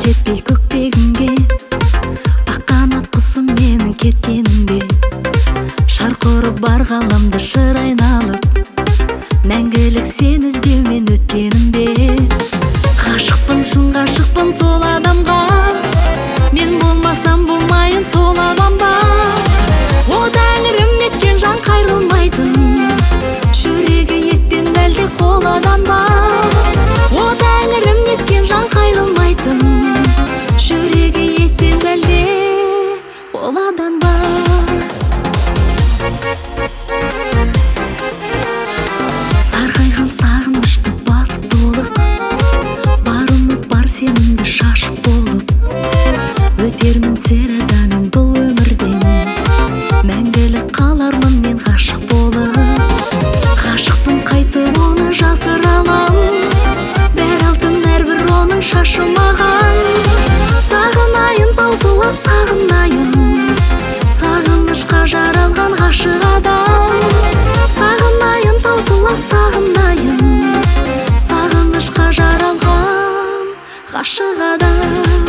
жетпей көктегенге, ақ қанат құсым менің кеткенімде, шарқ ұрып бар ғаламды шыр айналып, мәңгілік сен іздеумен өткенімде. Ғашықпын, шын ғашықпын сол адамға, мен болмасам болмайын сол адамға. О тәңірім, неткен жан қайрылмайтын, жүрегі еттен бәлде қол адам ба. О тәңірім, неткен жан қайрылмайтын, жүрегі еттен бәлде қол адам ба. Сарғайған сағынышты басып толық, бар үміт бар сенімді шашып болып, өтермін серадамен бұл өмірден, мәңгілік қалармын мен ғашық болып. Ғашықпын, қайтып оны жасыра алам, бәр алтын әрбір оның шашы маған. Сағынайын таусыла сағынайын, сағынышқа жаралған ғашық адам. Сағынайын таусыла сағынайын, сағынышқа жаралған ғашық адам.